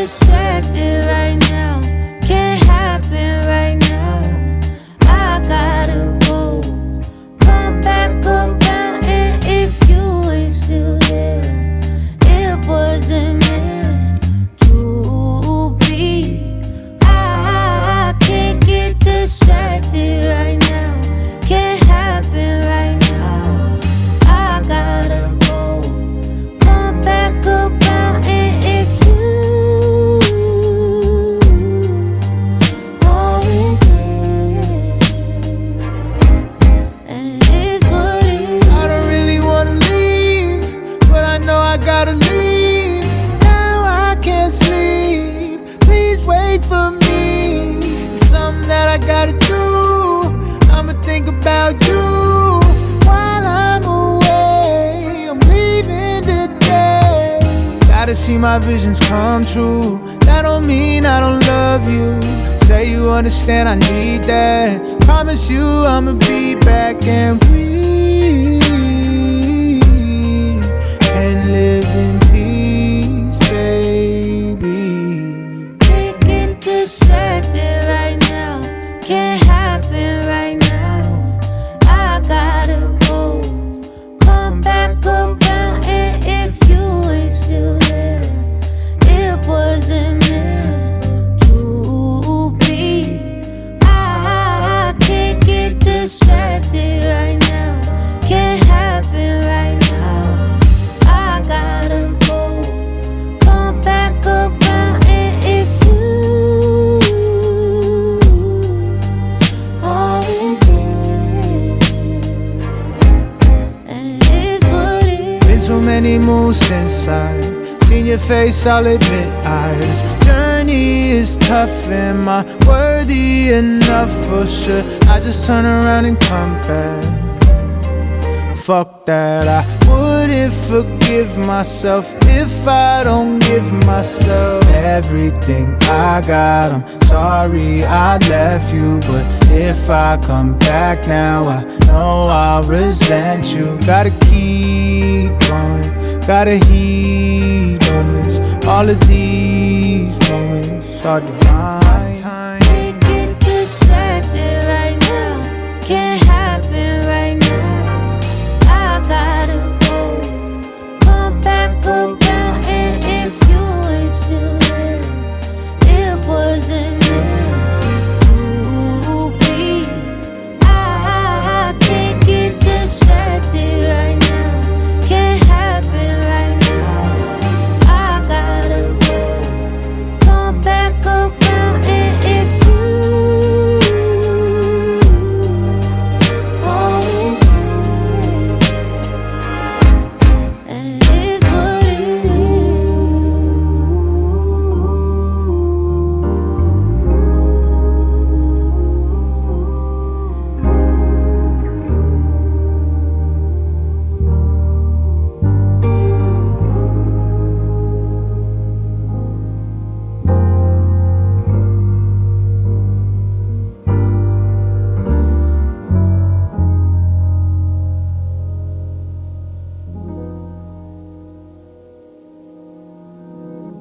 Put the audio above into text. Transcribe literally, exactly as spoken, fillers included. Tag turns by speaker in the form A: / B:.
A: distracted right now. Can't happen right now. I gotta go. Come back around, and if you ain't still there, it wasn't meant to be. I, I can't get distracted right now. Can't happen right now. I gotta go. Come back around, and if you are there, and it is what it is.
B: I don't really wanna leave, but I know I gotta leave. Now I can't sleep. Please wait for me. It's something that I gotta do. I'ma think about you while I'm away. I'm leaving today. Gotta see my visions come true. That don't mean I don't love you. Say you understand, I need that. Promise you I'ma be back, and we can live in peace, baby.
A: Can't get distracted right now. Can't happen right now. I gotta go. Come back around, and if you ain't still there, it wasn't meant to be. I, I can't get distracted right now. Can't happen right now. I gotta go. Come back around, and if you are there, and it is what it is.
B: Been too many moves since I seen your face, I'll admit I. This journey is tough, am I worthy enough, or should I just turn around and come back? Fuck that, I wouldn't forgive myself if I don't give myself everything I got. I'm sorry I left you, but if I come back now, I know I'll resent you. Gotta keep going, gotta heed moments. All of these moments are divine.